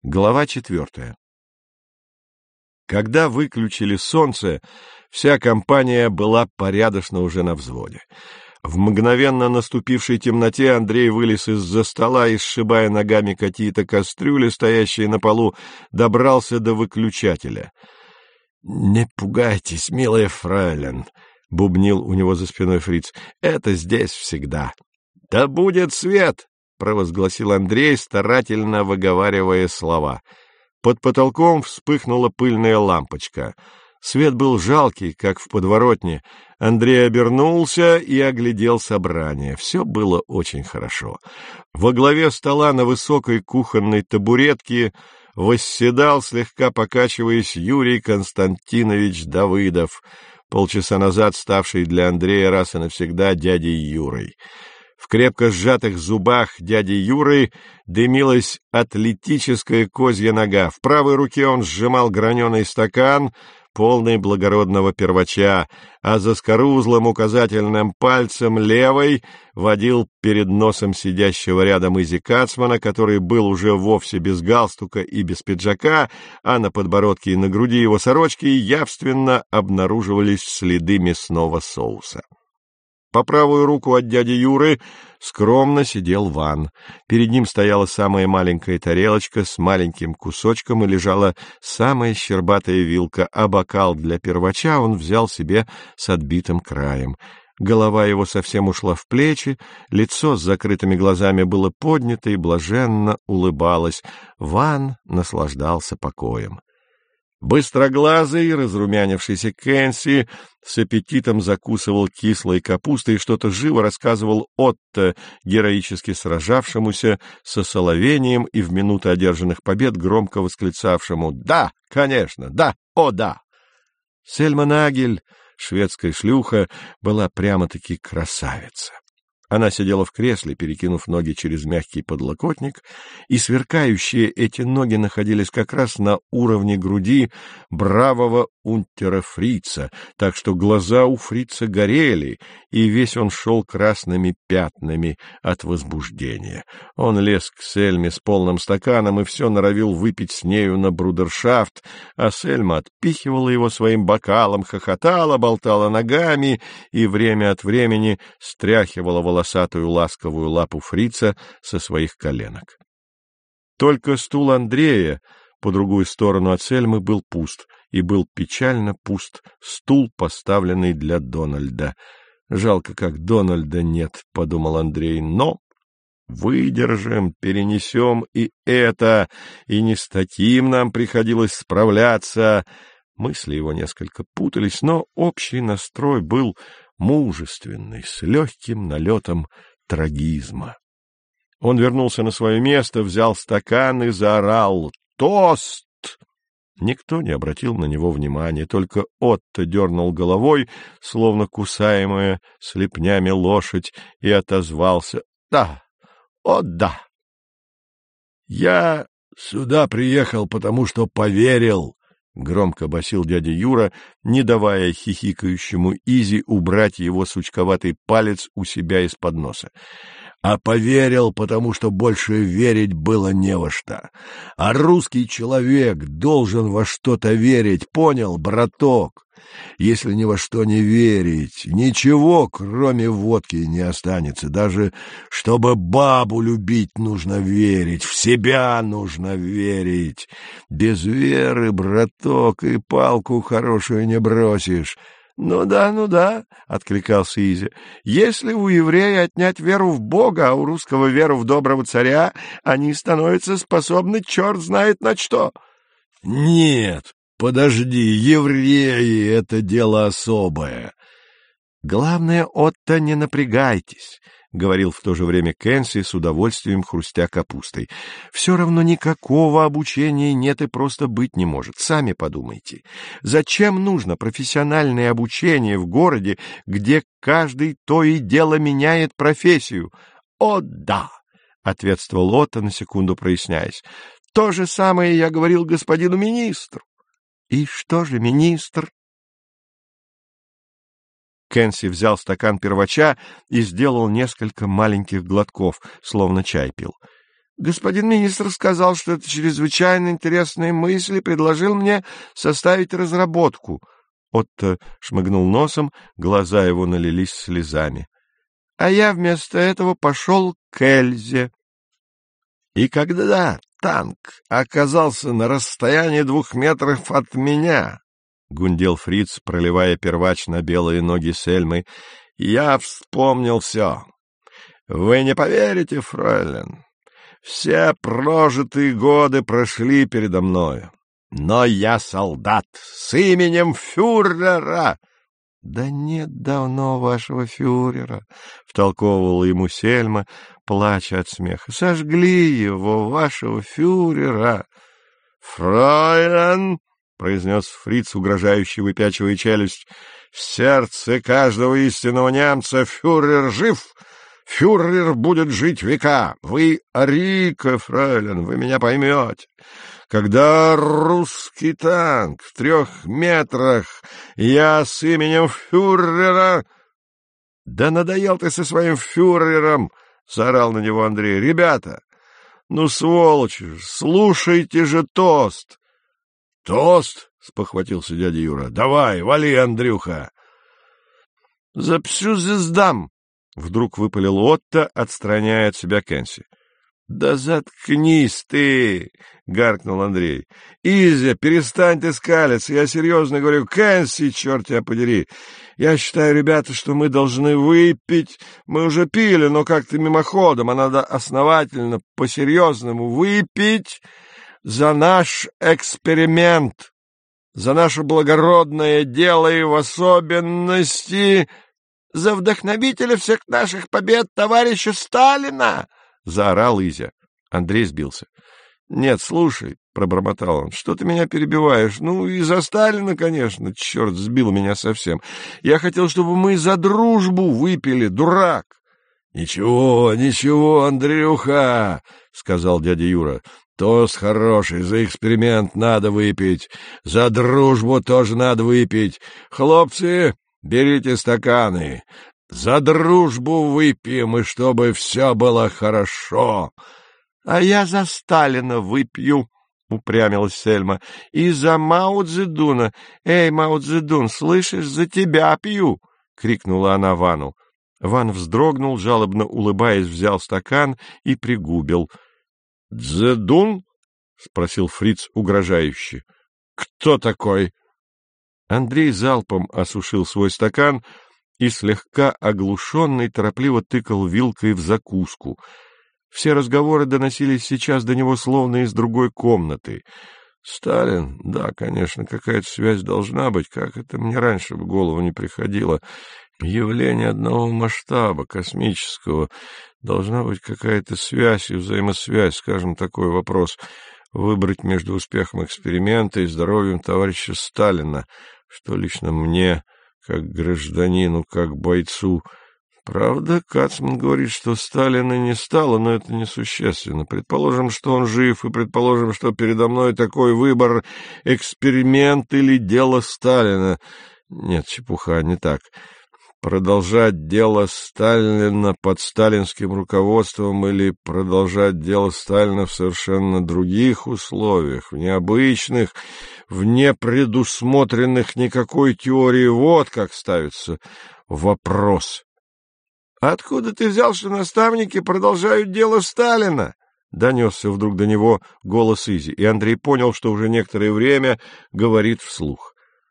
Глава 4. Когда выключили солнце, вся компания была порядочно уже на взводе. В мгновенно наступившей темноте Андрей вылез из-за стола и, сшибая ногами какие-то кастрюли, стоящие на полу, добрался до выключателя. — Не пугайтесь, милая фрейлин, — бубнил у него за спиной фриц, — это здесь всегда. — Да будет свет! — провозгласил Андрей, старательно выговаривая слова. Под потолком вспыхнула пыльная лампочка. Свет был жалкий, как в подворотне. Андрей обернулся и оглядел собрание. Все было очень хорошо. Во главе стола на высокой кухонной табуретке восседал, слегка покачиваясь, Юрий Константинович Давыдов, полчаса назад ставший для Андрея раз и навсегда дядей Юрой. В крепко сжатых зубах дяди Юры дымилась атлетическая козья нога. В правой руке он сжимал граненый стакан, полный благородного первача, а заскорузлым указательным пальцем левой водил перед носом сидящего рядом Изи Кацмана, который был уже вовсе без галстука и без пиджака, а на подбородке и на груди его сорочки явственно обнаруживались следы мясного соуса. По правую руку от дяди Юры скромно сидел Ван. Перед ним стояла самая маленькая тарелочка с маленьким кусочком и лежала самая щербатая вилка, а бокал для первача он взял себе с отбитым краем. Голова его совсем ушла в плечи, лицо с закрытыми глазами было поднято и блаженно улыбалось. Ван наслаждался покоем. Быстроглазый, разрумянившийся Кэнси с аппетитом закусывал кислой капустой и что-то живо рассказывал Отто, героически сражавшемуся со соловением и в минуты одержанных побед громко восклицавшему «Да, конечно, да, о да!». Сельма Нагель, шведская шлюха, была прямо-таки красавица. Она сидела в кресле, перекинув ноги через мягкий подлокотник, и сверкающие эти ноги находились как раз на уровне груди бравого унтера Фрица, так что глаза у Фрица горели, и весь он шел красными пятнами от возбуждения. Он лез к Сельме с полным стаканом и все норовил выпить с нею на брудершафт, а Сельма отпихивала его своим бокалом, хохотала, болтала ногами и время от времени стряхивала волосатую ласковую лапу Фрица со своих коленок. Только стул Андрея по другую сторону от Сельмы был пуст, и был печально пуст стул, поставленный для Дональда. «Жалко, как Дональда нет», — подумал Андрей, — «но выдержим, перенесем и это, и не с таким нам приходилось справляться». Мысли его несколько путались, но общий настрой был мужественный, с легким налетом трагизма. Он вернулся на свое место, взял стакан и заорал «Тост!». Никто не обратил на него внимания, только Отто дернул головой, словно кусаемая слепнями лошадь, и отозвался «Да, о да!». «Я сюда приехал, потому что поверил», — громко басил дядя Юра, не давая хихикающему Изи убрать его сучковатый палец у себя из-под носа. «А поверил, потому что больше верить было не во что. А русский человек должен во что-то верить, понял, браток? Если ни во что не верить, ничего, кроме водки, не останется. Даже чтобы бабу любить, нужно верить, в себя нужно верить. Без веры, браток, и палку хорошую не бросишь». Ну да, — откликался Изя. — Если у еврея отнять веру в Бога, а у русского веру в доброго царя, они становятся способны черт знает на что. — Нет, подожди, евреи — это дело особое. — Главное, Отто, не напрягайтесь, — говорил в то же время Кэнси, с удовольствием хрустя капустой. — Все равно никакого обучения нет и просто быть не может. Сами подумайте. Зачем нужно профессиональное обучение в городе, где каждый то и дело меняет профессию? — О, да! — ответствовал Отто, на секунду проясняясь. — То же самое я говорил господину министру. — И что же министр? Кэнси взял стакан первача и сделал несколько маленьких глотков, словно чай пил. Господин министр сказал, что это чрезвычайно интересные мысли, предложил мне составить разработку. Отто шмыгнул носом, глаза его налились слезами. А я вместо этого пошел к Эльзе. И когда танк оказался на расстоянии 2 метров от меня, — гундел фриц, проливая первач на белые ноги Сельмы, — я вспомнил все. Вы не поверите, фройлен, все прожитые годы прошли передо мною, но я солдат с именем фюрера. — Да нет давно вашего фюрера, — втолковывала ему Сельма, плача от смеха. — Сожгли его, вашего фюрера. — Фройлен, — произнес фриц, угрожающе выпячивая челюсть, — в сердце каждого истинного немца фюрер жив. Фюрер будет жить века. Вы арийка, фройлен, вы меня поймете. Когда русский танк в 3 метрах, я с именем фюрера... — Да надоел ты со своим фюрером! — заорал на него Андрей. — Ребята, ну, сволочи, слушайте же тост! — Тост? — спохватился дядя Юра. — Давай, вали, Андрюха! — За всю звездам! — вдруг выпалил Отто, отстраняя от себя Кэнси. — Да заткнись ты! — гаркнул Андрей. — Изя, перестань ты скалиться, я серьезно говорю. Кэнси, черт тебя подери! Я считаю, ребята, что мы должны выпить. Мы уже пили, но как-то мимоходом, а надо основательно, по-серьезному выпить за наш эксперимент, за наше благородное дело и в особенности за вдохновителя всех наших побед товарища Сталина! — заорал Изя. Андрей сбился. — Нет, слушай, — пробормотал он, — что ты меня перебиваешь? Ну, и за Сталина, конечно, черт, сбил меня совсем. Я хотел, чтобы мы за дружбу выпили, дурак. — Ничего, ничего, Андрюха, — сказал дядя Юра. — Тост хороший, за эксперимент надо выпить, за дружбу тоже надо выпить. Хлопцы, берите стаканы. За дружбу выпьем, и чтобы все было хорошо. — А я за Сталина выпью, — упрямилась Сельма, — и за Мао Цзэдуна. Эй, Мао Цзэдун, слышишь, за тебя пью! — крикнула она Вану. Ван вздрогнул, жалобно улыбаясь, взял стакан и пригубил. — Цзэдун? — спросил фриц угрожающе. — Кто такой? Андрей залпом осушил свой стакан и, слегка оглушенный, торопливо тыкал вилкой в закуску. Все разговоры доносились сейчас до него словно из другой комнаты. Сталин, да, конечно, какая-то связь должна быть, как это мне раньше в голову не приходило. Явление одного масштаба, космического. Должна быть какая-то связь и взаимосвязь, скажем, такой вопрос. Выбрать между успехом эксперимента и здоровьем товарища Сталина, что лично мне, как гражданину, как бойцу. Правда, Кацман говорит, что Сталина не стало, но это несущественно. Предположим, что он жив, и предположим, что передо мной такой выбор — эксперимент или дело Сталина. Нет, чепуха, не так. Продолжать дело Сталина под сталинским руководством или продолжать дело Сталина в совершенно других условиях, в необычных, в непредусмотренных никакой теории, вот как ставится вопрос. — Откуда ты взял, что наставники продолжают дело Сталина? — донесся вдруг до него голос Изи, и Андрей понял, что уже некоторое время говорит вслух.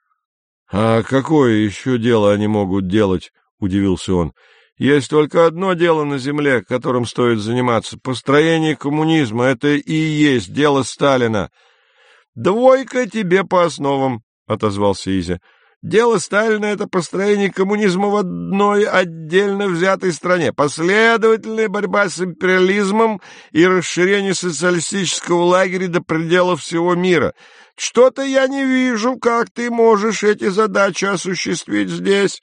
— А какое еще дело они могут делать? — удивился он. — Есть только одно дело на земле, которым стоит заниматься — построение коммунизма. Это и есть дело Сталина. — 2 тебе по основам, — отозвался Изя. Дело Сталина — это построение коммунизма в одной отдельно взятой стране, последовательная борьба с империализмом и расширение социалистического лагеря до пределов всего мира. Что-то я не вижу, как ты можешь эти задачи осуществить здесь.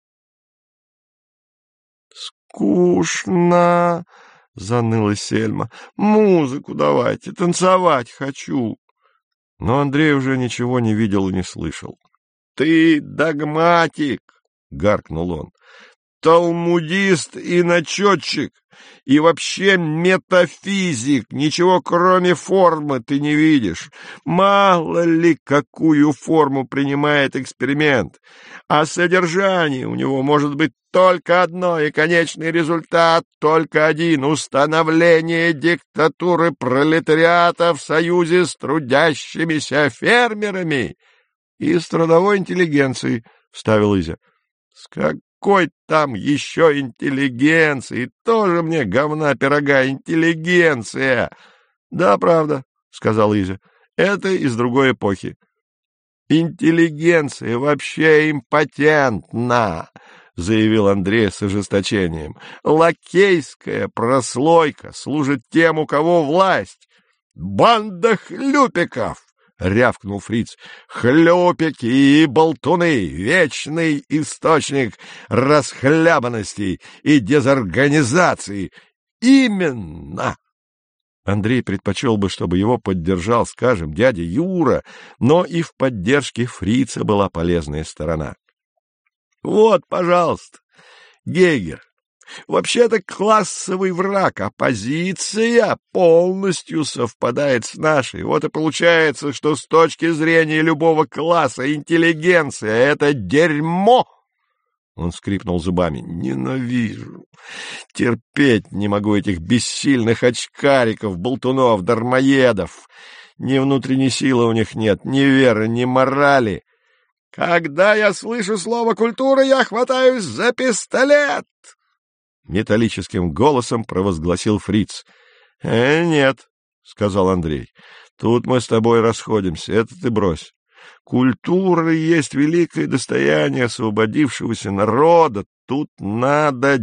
«Скучно», — заныла Сельма. «Музыку давайте, танцевать хочу». Но Андрей уже ничего не видел и не слышал. — Ты догматик! — гаркнул он. талмудист и начетчик, и вообще метафизик. Ничего, кроме формы, ты не видишь. Мало ли, какую форму принимает эксперимент. А содержание у него может быть только одно, и конечный результат только один — установление диктатуры пролетариата в союзе с трудящимися фермерами и с трудовой интеллигенцией, — вставил Изя. — С какой там еще интеллигенции? Тоже мне говна пирога интеллигенция. — Да, правда, — сказал Изя, — это из другой эпохи. Интеллигенция вообще импотентна, — заявил Андрей с ожесточением. Лакейская прослойка служит тем, у кого власть. Банда хлюпиков! — рявкнул фриц. — Хлюпики и болтуны — вечный источник расхлябанности и дезорганизации. Именно! Андрей предпочел бы, чтобы его поддержал, скажем, дядя Юра, но и в поддержке фрица была полезная сторона. — Вот, пожалуйста, Гейгер. Вообще-то классовый враг, оппозиция полностью совпадает с нашей. Вот и получается, что с точки зрения любого класса интеллигенция — это дерьмо. Он скрипнул зубами. Ненавижу. Терпеть не могу этих бессильных очкариков, болтунов, дармоедов. Ни внутренней силы у них нет, ни веры, ни морали. Когда я слышу слово «культура», я хватаюсь за пистолет! Металлическим голосом провозгласил фриц. Нет, — сказал Андрей, — тут мы с тобой расходимся, это ты брось. Культура есть великое достояние освободившегося народа, тут надо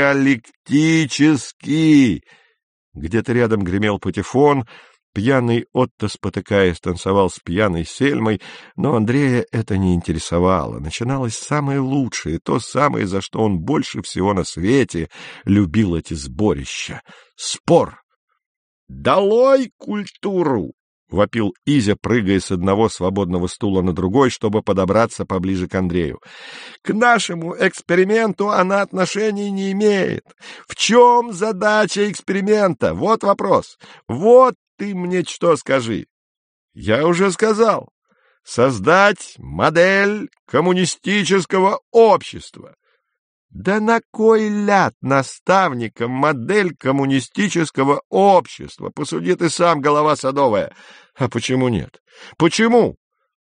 диалектически. Где-то рядом гремел патефон, пьяный Отто, спотыкаясь, танцевал с пьяной Сельмой, но Андрея это не интересовало. Начиналось самое лучшее, то самое, за что он больше всего на свете любил эти сборища — спор. «Долой культуру!» — вопил Изя, прыгая с одного свободного стула на другой, чтобы подобраться поближе к Андрею. «К нашему эксперименту она отношения не имеет. В чем задача эксперимента? Вот вопрос. Вот ты мне что скажи. Я уже сказал. Создать модель коммунистического общества. Да на кой ляд наставникам модель коммунистического общества? Посуди ты сам, голова садовая. А почему нет? Почему?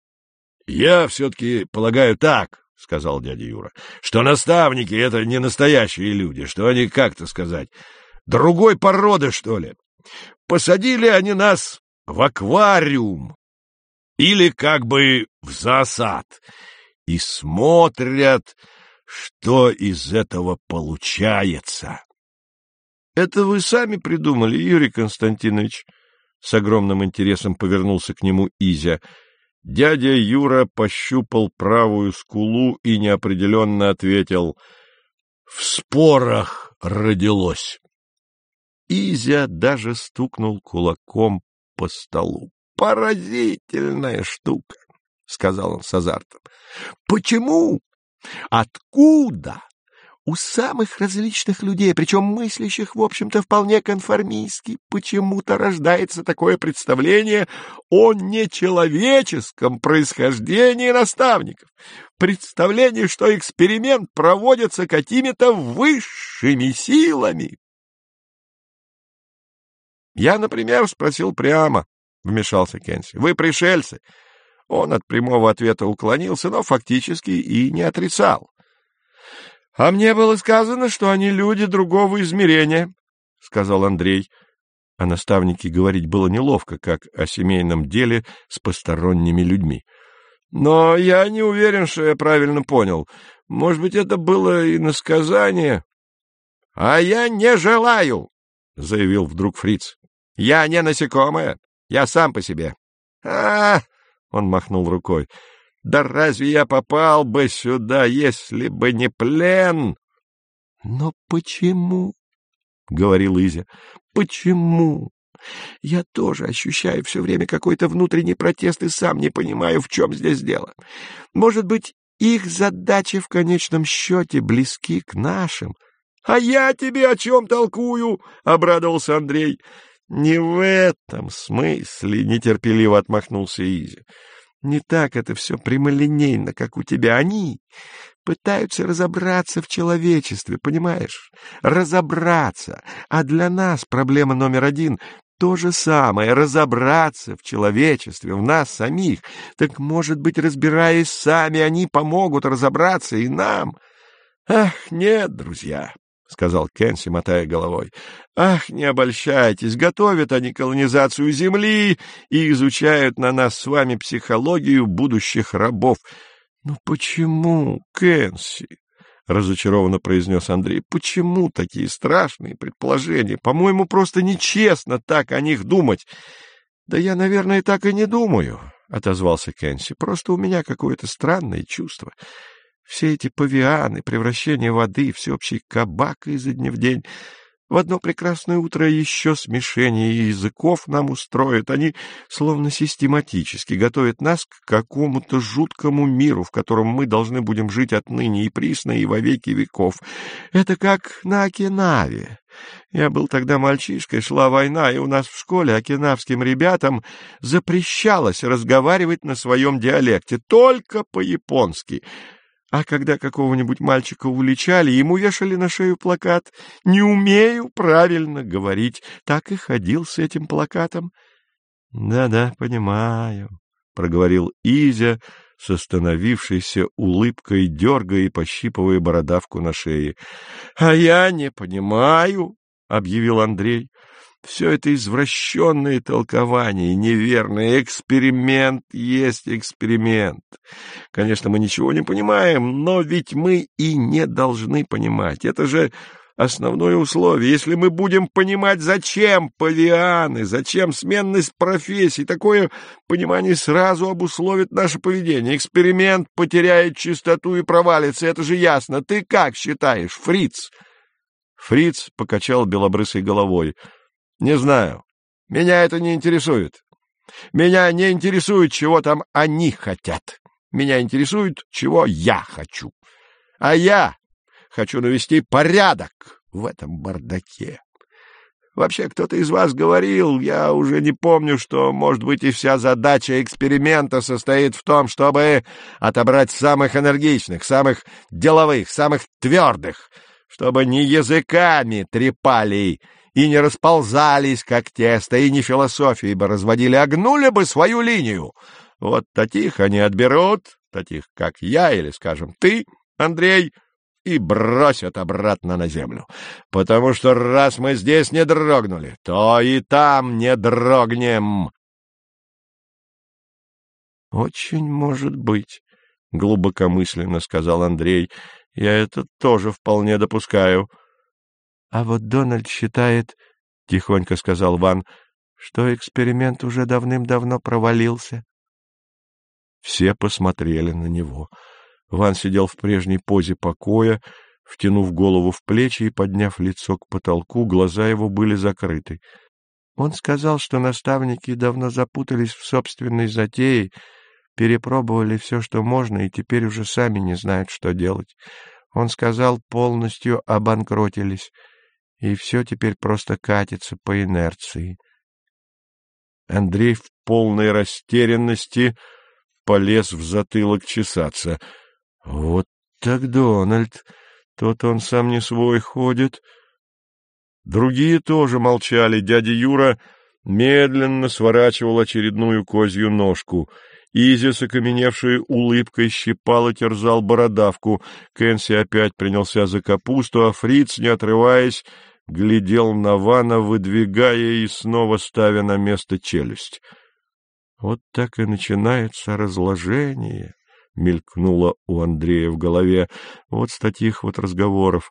Я все-таки полагаю так, — сказал дядя Юра, — что наставники — это не настоящие люди, что они, как-то сказать, другой породы, что ли. Посадили они нас в аквариум или как бы в зоосад и смотрят, что из этого получается. — Это вы сами придумали, Юрий Константинович? С огромным интересом повернулся к нему Изя. Дядя Юра пощупал правую скулу и неопределенно ответил: — В спорах родилось. Изя даже стукнул кулаком по столу. — Поразительная штука, — сказал он с азартом. — Почему? Откуда? У самых различных людей, причем мыслящих, в общем-то, вполне конформистски, почему-то рождается такое представление о нечеловеческом происхождении наставников. Представление, что эксперимент проводится какими-то высшими силами. Я, например, спросил прямо, — вмешался Кенси, — вы пришельцы? Он от прямого ответа уклонился, но фактически и не отрицал. — А мне было сказано, что они люди другого измерения, — сказал Андрей. О наставнике говорить было неловко, как о семейном деле с посторонними людьми. Но я не уверен, что я правильно понял. Может быть, это было иносказание? — А я не желаю, — заявил вдруг фриц. — Я не насекомое, я сам по себе. — Он махнул рукой. — Да разве я попал бы сюда, если бы не плен? — Но почему? — говорил Изя. — Почему? Я тоже ощущаю все время какой-то внутренний протест и сам не понимаю, в чем здесь дело. Может быть, Их задачи в конечном счете близки к нашим. — А я тебе о чем толкую? — обрадовался Андрей. — Не в этом смысле, — нетерпеливо отмахнулся Изя. — Не так это все прямолинейно, как у тебя. Они пытаются разобраться в человечестве, понимаешь? Разобраться. А для нас проблема номер один — то же самое — разобраться в человечестве, в нас самих. Так, может быть, разбираясь сами, они помогут разобраться и нам? — Ах, нет, друзья, — сказал Кенси, мотая головой. — Ах, не обольщайтесь, готовят они колонизацию Земли и изучают на нас с вами психологию будущих рабов. — Ну почему, Кенси? — разочарованно произнес Андрей. — Почему такие страшные предположения? По-моему, просто нечестно так о них думать. — Да я, наверное, так и не думаю, — отозвался Кенси. — Просто у меня какое-то странное чувство. Все эти павианы, превращение воды, всеобщий кабак изо дня в день. В одно прекрасное утро еще смешение языков нам устроят. Они словно систематически готовят нас к какому-то жуткому миру, в котором мы должны будем жить отныне и присно, и во веки веков. Это как на Окинаве. Я был тогда мальчишкой, шла война, и у нас в школе окинавским ребятам запрещалось разговаривать на своем диалекте, только по-японски. А когда какого-нибудь мальчика уличали, ему вешали на шею плакат «Не умею правильно говорить». Так и ходил с этим плакатом. Да, понимаю, — проговорил Изя с остановившейся улыбкой, дергая и пощипывая бородавку на шее. — А я не понимаю, — объявил Андрей. Все это извращенные толкования, неверные. Эксперимент есть эксперимент. Конечно, мы ничего не понимаем, но ведь мы и не должны понимать. Это же основное условие. Если мы будем понимать, зачем павианы, зачем сменность профессий, такое понимание сразу обусловит наше поведение. Эксперимент потеряет чистоту и провалится, это же ясно. Ты как считаешь, Фриц? Фриц покачал белобрысой головой. — Не знаю. Меня это не интересует. Меня не интересует, чего там они хотят. Меня интересует, чего я хочу. А я хочу навести порядок в этом бардаке. Вообще, кто-то из вас говорил, я уже не помню, что, может быть, и вся задача эксперимента состоит в том, чтобы отобрать самых энергичных, самых деловых, самых твердых, чтобы не языками трепали и не расползались, как тесто, и не философией бы разводили, а гнули бы свою линию. Вот таких они отберут, таких, как я или, скажем, ты, Андрей, и бросят обратно на землю. Потому что раз мы здесь не дрогнули, то и там не дрогнем. — Очень может быть, — глубокомысленно сказал Андрей. — Я это тоже вполне допускаю. — А вот Дональд считает, — тихонько сказал Ван, — что эксперимент уже давным-давно провалился. Все посмотрели на него. Ван сидел в прежней позе покоя, втянув голову в плечи и подняв лицо к потолку, глаза его были закрыты. Он сказал, что наставники давно запутались в собственной затее, перепробовали все, что можно, и теперь уже сами не знают, что делать. Он сказал, полностью обанкротились, и все теперь просто катится по инерции. Андрей в полной растерянности полез в затылок чесаться. Вот так Дональд, тот он сам не свой ходит. Другие тоже молчали. Дядя Юра медленно сворачивал очередную козью ножку. Изя с окаменевшей улыбкой щипал и терзал бородавку. Кенси опять принялся за капусту, а Фриц, не отрываясь, глядел на Вана, выдвигая и снова ставя на место челюсть. Вот так и начинается разложение, мелькнуло у Андрея в голове. Вот с таких вот разговоров.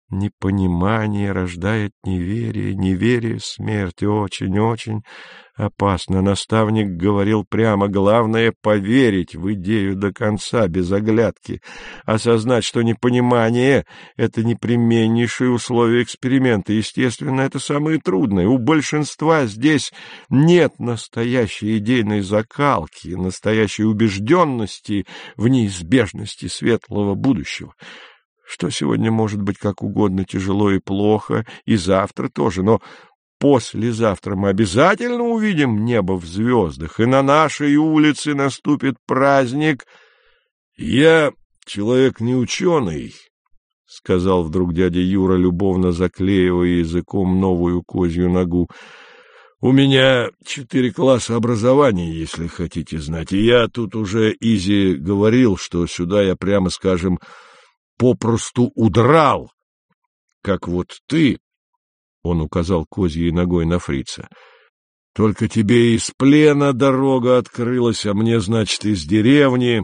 Непонимание рождает неверие, неверие — смерть. Очень-очень опасно. Наставник говорил прямо: главное — поверить в идею до конца, без оглядки. Осознать, что непонимание — это непременнейшее условие эксперимента. Естественно, это самое трудное. У большинства здесь нет настоящей идейной закалки, настоящей убежденности в неизбежности светлого будущего. Что сегодня может быть как угодно тяжело и плохо, и завтра тоже, но послезавтра мы обязательно увидим небо в звездах, и на нашей улице наступит праздник. — Я человек не ученый, — сказал вдруг дядя Юра, любовно заклеивая языком новую козью ногу. — У меня 4 класса образования, если хотите знать, и я тут уже Изи говорил, что сюда я, прямо скажем, попросту удрал, как вот ты, — он указал козьей ногой на фрица. — Только тебе из плена дорога открылась, а мне, значит, из деревни.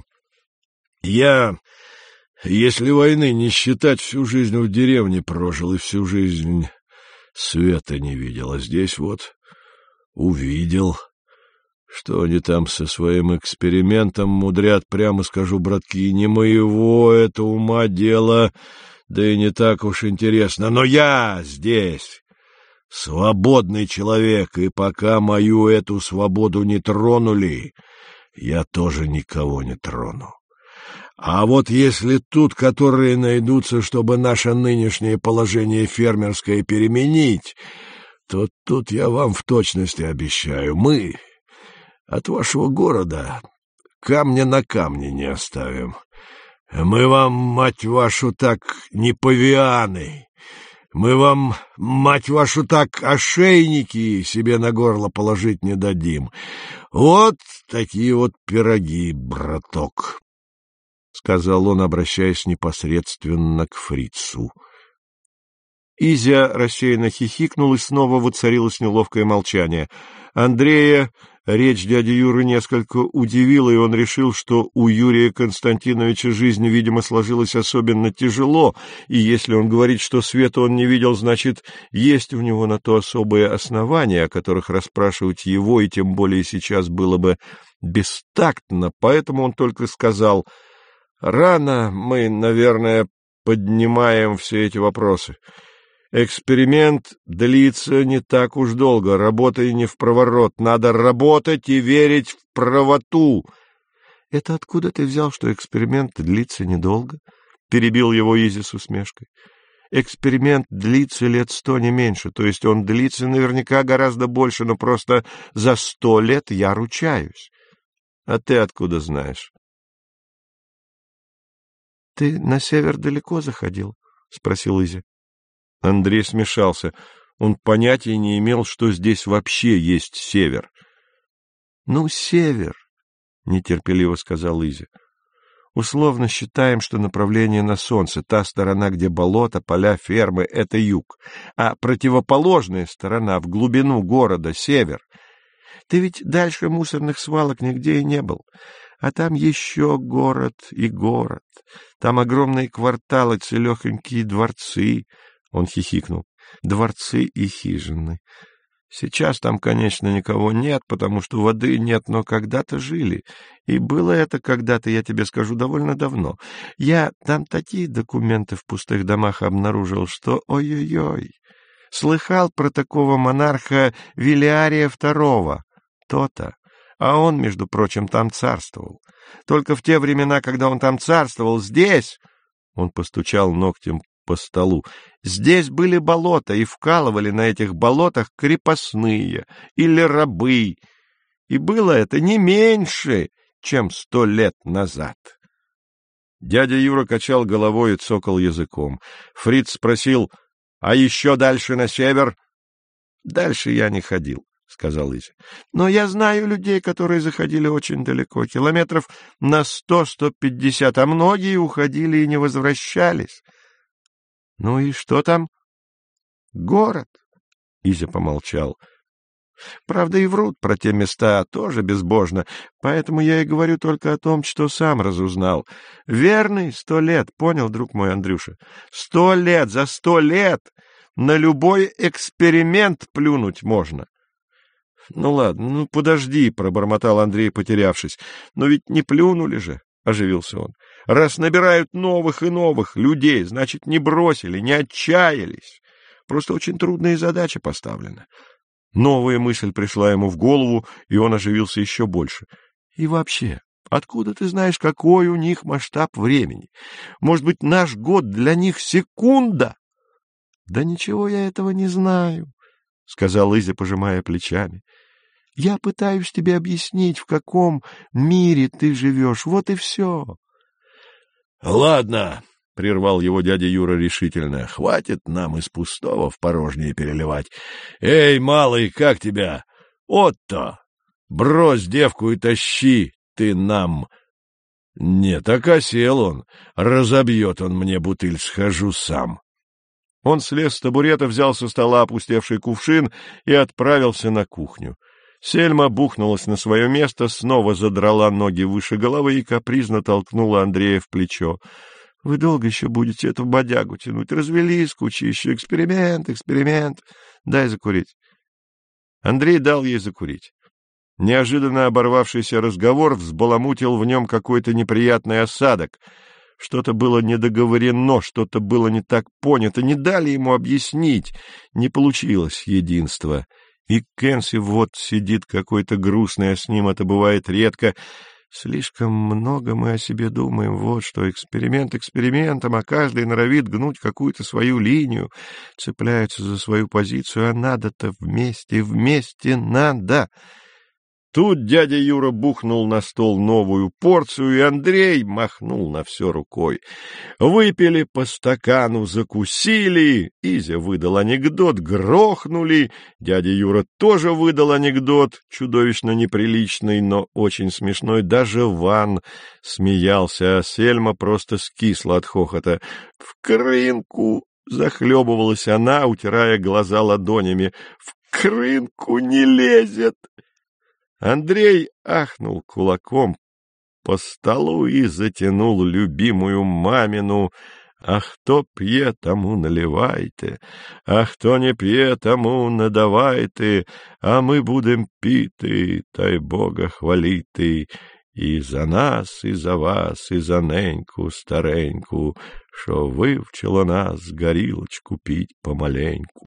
Я, если войны не считать, всю жизнь в деревне прожил и всю жизнь света не видел, а здесь вот увидел. Что они там со своим экспериментом мудрят, прямо скажу, братки, не моего это ума дело, да и не так уж интересно. Но я здесь свободный человек, и пока мою эту свободу не тронули, я тоже никого не трону. А вот если тут, которые найдутся, чтобы наше нынешнее положение фермерское переменить, то тут я вам в точности обещаю, мы от вашего города камня на камне не оставим. Мы вам, мать вашу, так не павианы. Мы вам, мать вашу, так ошейники себе на горло положить не дадим. Вот такие вот пироги, браток, — сказал он, обращаясь непосредственно к фрицу. Изя рассеянно хихикнул, и снова воцарилось неловкое молчание. Андрея речь дяди Юры несколько удивила, и он решил, что у Юрия Константиновича жизнь, видимо, сложилась особенно тяжело, и если он говорит, что света он не видел, значит, есть у него на то особые основания, о которых расспрашивать его, и тем более сейчас было бы бестактно, поэтому он только сказал: «Рано мы, наверное, поднимаем все эти вопросы. Эксперимент длится не так уж долго, работай не впроворот, надо работать и верить в правоту». — Это откуда ты взял, что эксперимент длится недолго? — перебил его Изи с усмешкой. — Эксперимент длится 100 лет, не меньше, то есть он длится наверняка гораздо больше, но просто за 100 лет я ручаюсь. А ты откуда знаешь? — Ты на север далеко заходил? — спросил Изи. Андрей смешался. Он понятия не имел, что здесь вообще есть север. — Ну, север, — нетерпеливо сказал Изи. — Условно считаем, что направление на солнце, та сторона, где болото, поля, фермы — это юг, а противоположная сторона, в глубину города, — север. Ты ведь дальше мусорных свалок нигде и не был. А там еще город и город. Там огромные кварталы, целехонькие дворцы. Он хихикнул. Дворцы и хижины. Сейчас там, конечно, никого нет, потому что воды нет, но когда-то жили. И было это когда-то, я тебе скажу, довольно давно. Я там такие документы в пустых домах обнаружил, что ой-ой-ой. Слыхал про такого монарха Вилиария II? То-то. А он, между прочим, там царствовал. Только в те времена, когда он там царствовал, здесь... Он постучал ногтем по столу. Здесь были болота, и вкалывали на этих болотах крепостные или рабы. И было это не меньше, чем 100 лет назад. Дядя Юра качал головой и цокал языком. Фриц спросил: — А еще дальше на север? — Дальше я не ходил, — сказал Изя. — Но я знаю людей, которые заходили очень далеко, километров на 100-150, а многие уходили и не возвращались. — Ну и что там? — Город. Изя помолчал. Правда, и врут про те места тоже безбожно, поэтому я и говорю только о том, что сам разузнал. Верный 100 лет, понял, друг мой Андрюша? 100 лет, за 100 лет на любой эксперимент плюнуть можно. — Ну ладно, ну подожди, — пробормотал Андрей, потерявшись. — Но ведь не плюнули же, — оживился он. — Раз набирают новых и новых людей, значит, не бросили, не отчаялись. Просто очень трудная задача поставлена. Новая мысль пришла ему в голову, и он оживился еще больше. И вообще, откуда ты знаешь, какой у них масштаб времени? Может быть, наш год для них секунда? — Да ничего я этого не знаю, — сказал Изя, пожимая плечами. — Я пытаюсь тебе объяснить, в каком мире ты живешь, вот и все. — Ладно, — прервал его дядя Юра решительно, — хватит нам из пустого в порожнее переливать. Эй, малый, как тебя? Отто, брось девку и тащи ты нам. Нет, так осел он, разобьет он мне бутыль, схожу сам. Он слез с табурета, взял со стола опустевший кувшин и отправился на кухню. Сельма бухнулась на свое место, снова задрала ноги выше головы и капризно толкнула Андрея в плечо. — Вы долго еще будете эту бодягу тянуть? Развелись, куча еще эксперимент. Дай закурить. Андрей дал ей закурить. Неожиданно оборвавшийся разговор взбаламутил в нем какой-то неприятный осадок. Что-то было недоговорено, что-то было не так понято, не дали ему объяснить, не получилось единства. И Кэнси вот сидит какой-то грустный, а с ним это бывает редко. Слишком много мы о себе думаем, вот что, эксперимент экспериментом, а каждый норовит гнуть какую-то свою линию, цепляется за свою позицию, а надо-то вместе надо. Тут дядя Юра бухнул на стол новую порцию, и Андрей махнул на все рукой. Выпили по стакану, закусили, Изя выдал анекдот, грохнули, дядя Юра тоже выдал анекдот, чудовищно неприличный, но очень смешной. Даже Ван смеялся, а Сельма просто скисла от хохота. — В крынку! — захлебывалась она, утирая глаза ладонями. — В крынку не лезет! Андрей ахнул кулаком по столу и затянул любимую мамину: «А хто п'є, тому наливайте, а хто не п'є, тому надавайте, а ми будем піти, та й Бога хвалити, і за нас, і за вас, і за неньку стареньку, що вивчило нас горілочку пить помаленьку».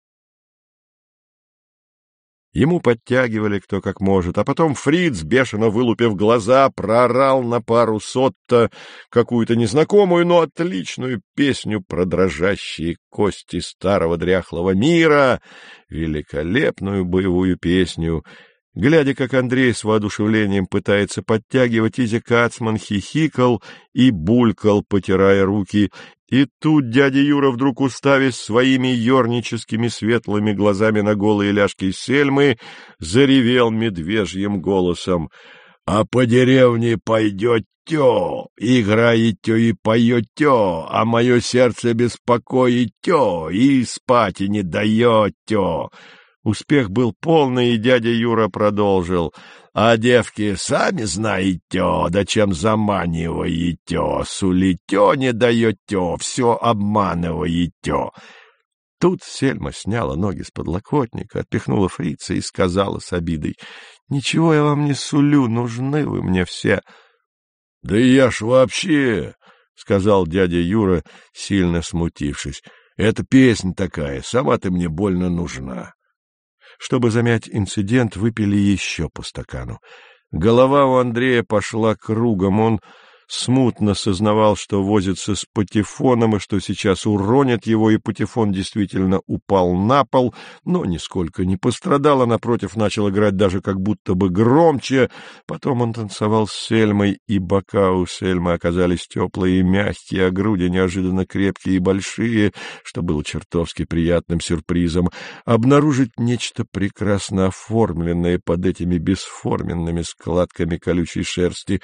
Ему подтягивали кто как может, а потом фриц, бешено вылупив глаза, проорал на пару сотто какую-то незнакомую, но отличную песню про дрожащие кости старого дряхлого мира, великолепную боевую песню. Глядя, как Андрей с воодушевлением пытается подтягивать, Изя Кацман хихикал и булькал, потирая руки. И тут дядя Юра, вдруг уставясь своими ёрническими светлыми глазами на голые ляжки Сельмы, заревел медвежьим голосом: «А по деревне пойдете, играете и поете, а мое сердце беспокоите и спать не даете». Успех был полный, и дядя Юра продолжил: «А девки, сами знаете, да чем заманиваете, сулите не даете, все обманываете». Тут Сельма сняла ноги с подлокотника, отпихнула фрица и сказала с обидой: «Ничего я вам не сулю, нужны вы мне все». «Да я ж вообще», — сказал дядя Юра, сильно смутившись, — «это песня такая, сама ты мне больно нужна». Чтобы замять инцидент, выпили еще по стакану. Голова у Андрея пошла кругом, он смутно сознавал, что возится с патефоном и что сейчас уронит его, и патефон действительно упал на пол, но нисколько не пострадал, а напротив начал играть даже как будто бы громче. Потом он танцевал с Сельмой, и бока у Сельмы оказались теплые и мягкие, а груди неожиданно крепкие и большие, что было чертовски приятным сюрпризом. Обнаружить нечто прекрасно оформленное под этими бесформенными складками колючей шерсти —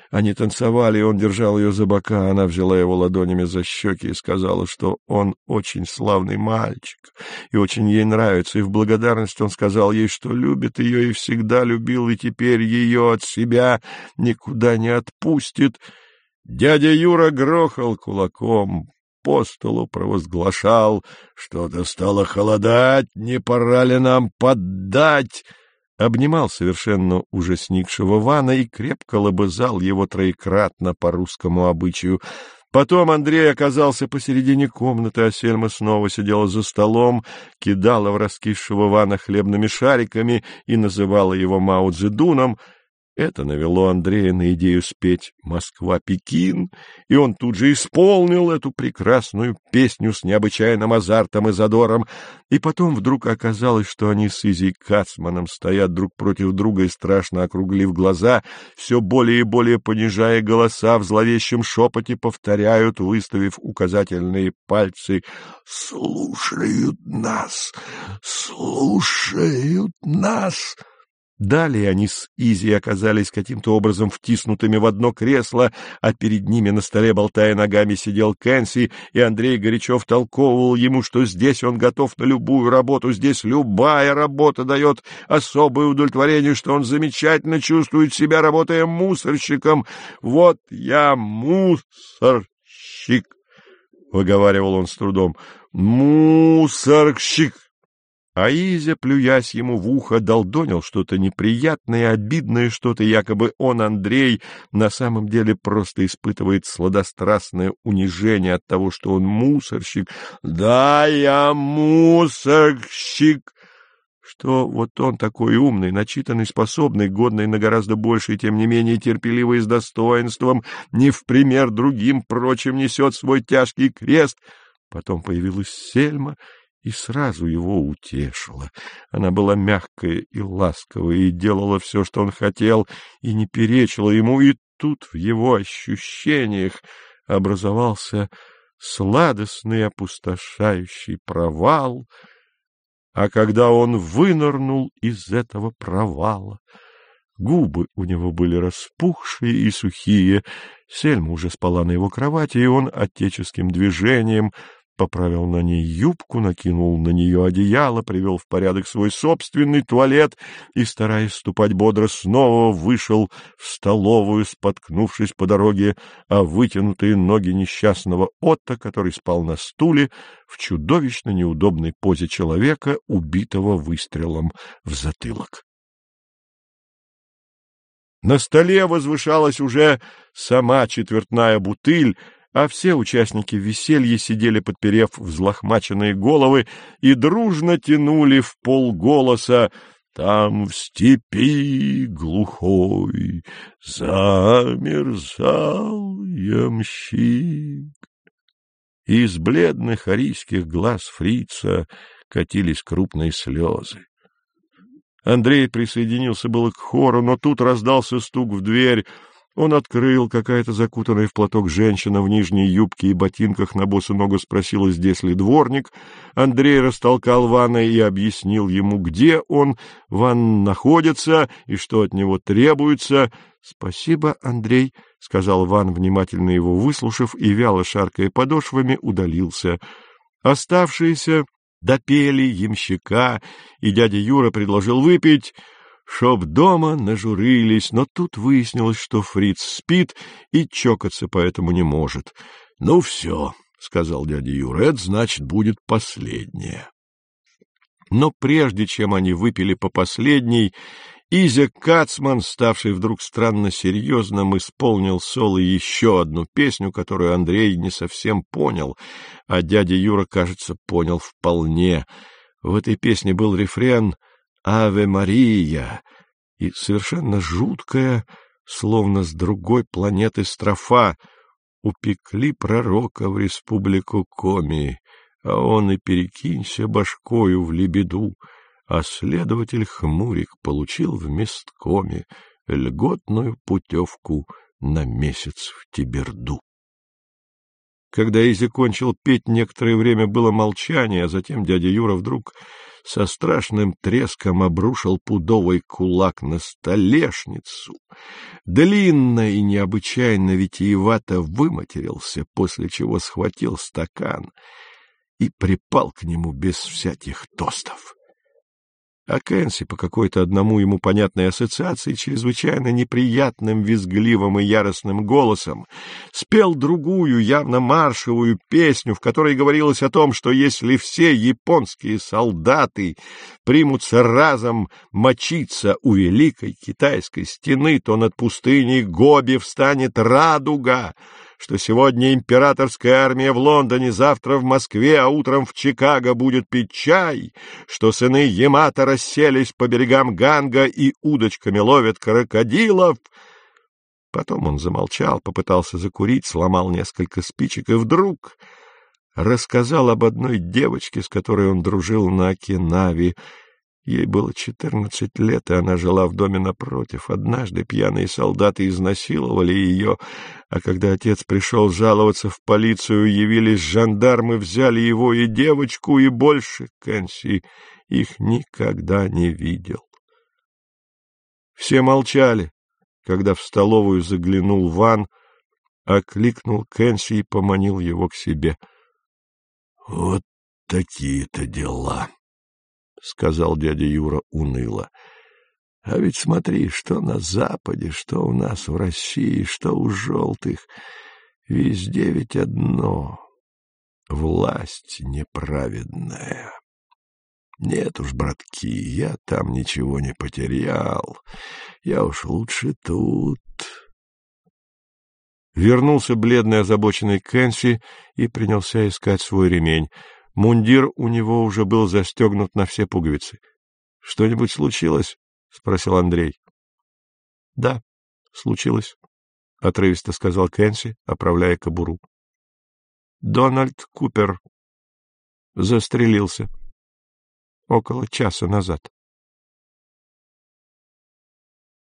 Они танцевали, и он держал ее за бока, она взяла его ладонями за щеки и сказала, что он очень славный мальчик и очень ей нравится, и в благодарность он сказал ей, что любит ее и всегда любил, и теперь ее от себя никуда не отпустит. Дядя Юра грохал кулаком по столу, провозглашал: «Что-то стало холодать, не пора ли нам поддать?» Обнимал совершенно уже сникшего Вана и крепко лобызал его троекратно по русскому обычаю. Потом Андрей оказался посередине комнаты, а Сельма снова сидела за столом, кидала в раскисшего Вана хлебными шариками и называла его Мао Цзэдуном. Это навело Андрея на идею спеть «Москва-Пекин», и он тут же исполнил эту прекрасную песню с необычайным азартом и задором. И потом вдруг оказалось, что они с Изей Кацманом стоят друг против друга и, страшно округлив глаза, все более и более понижая голоса, в зловещем шепоте повторяют, выставив указательные пальцы: «Слушают нас! Слушают нас!» Далее они с Изи оказались каким-то образом втиснутыми в одно кресло, а перед ними на столе, болтая ногами, сидел Кэнси, и Андрей горячо втолковывал ему, что здесь он готов на любую работу, здесь любая работа дает особое удовлетворение, что он замечательно чувствует себя, работая мусорщиком. «Вот я мусорщик», — выговаривал он с трудом, — «мусорщик». А Изя, плюясь ему в ухо, долдонил что-то неприятное, обидное что-то, якобы он, Андрей, на самом деле просто испытывает сладострастное унижение от того, что он мусорщик. «Да, я мусорщик!» Что вот он такой умный, начитанный, способный, годный на гораздо больше, и тем не менее терпеливый, с достоинством, не в пример другим прочим несет свой тяжкий крест. Потом появилась Сельма и сразу его утешила. Она была мягкая и ласковая, и делала все, что он хотел, и не перечила ему, и тут в его ощущениях образовался сладостный опустошающий провал. А когда он вынырнул из этого провала, губы у него были распухшие и сухие, Сельма уже спала на его кровати, и он отеческим движением поправил на ней юбку, накинул на нее одеяло, привел в порядок свой собственный туалет и, стараясь ступать бодро, снова вышел в столовую, споткнувшись по дороге о вытянутые ноги несчастного Отто, который спал на стуле в чудовищно неудобной позе человека, убитого выстрелом в затылок. На столе возвышалась уже сама четвертная бутыль, а все участники веселья сидели, подперев взлохмаченные головы, и дружно тянули в полголоса: «Там в степи глухой замерзал ямщик». Из бледных арийских глаз фрица катились крупные слезы. Андрей присоединился было к хору, но тут раздался стук в дверь. Он открыл, какая-то закутанная в платок женщина в нижней юбке и ботинках на босу ногу спросила, здесь ли дворник. Андрей растолкал Вана и объяснил ему, где он. Ван находится и что от него требуется. — Спасибо, Андрей, — сказал Ван, внимательно его выслушав, и, вяло шаркая подошвами, удалился. Оставшиеся допели ямщика, и дядя Юра предложил выпить, чтоб дома нажурились, но тут выяснилось, что фриц спит и чокаться поэтому не может. — Ну, все, — сказал дядя Юра, — это, значит, будет последнее. Но прежде чем они выпили по последней, Изя Кацман, ставший вдруг странно серьезным, исполнил соло еще одну песню, которую Андрей не совсем понял, а дядя Юра, кажется, понял вполне. В этой песне был рефрен «Аве Мария» и совершенно жуткая, словно с другой планеты строфа: «Упекли пророка в республику Коми, а он и перекинься башкою в лебеду, а следователь Хмурик получил в месткоме льготную путевку на месяц в Тиберду». Когда Изя кончил петь, некоторое время было молчание, а затем дядя Юра вдруг со страшным треском обрушил пудовый кулак на столешницу, длинно и необычайно витиевато выматерился, после чего схватил стакан и припал к нему без всяких тостов. А Кэнси по какой-то одному ему понятной ассоциации чрезвычайно неприятным, визгливым и яростным голосом спел другую, явно маршевую песню, в которой говорилось о том, что если все японские солдаты примутся разом мочиться у Великой Китайской стены, то над пустыней Гоби встанет радуга, что сегодня императорская армия в Лондоне, завтра в Москве, а утром в Чикаго будет пить чай, что сыны Ямато расселись по берегам Ганга и удочками ловят крокодилов. Потом он замолчал, попытался закурить, сломал несколько спичек и вдруг рассказал об одной девочке, с которой он дружил на Окинаве. Ей было 14 лет, и она жила в доме напротив. Однажды пьяные солдаты изнасиловали ее, а когда отец пришел жаловаться в полицию, явились жандармы, взяли его и девочку, и больше Кэнси их никогда не видел. Все молчали, когда в столовую заглянул Ван, окликнул Кэнси и поманил его к себе. — Вот такие-то дела, — сказал дядя Юра уныло. — А ведь смотри, что на Западе, что у нас в России, что у желтых, везде ведь одно — власть неправедная. Нет уж, братки, я там ничего не потерял, я уж лучше тут. Вернулся бледный озабоченный Кэнси и принялся искать свой ремень. Мундир у него уже был застегнут на все пуговицы. — Что-нибудь случилось? — спросил Андрей. — Да, случилось, — отрывисто сказал Кэнси, оправляя кобуру. — Дональд Купер застрелился около часа назад.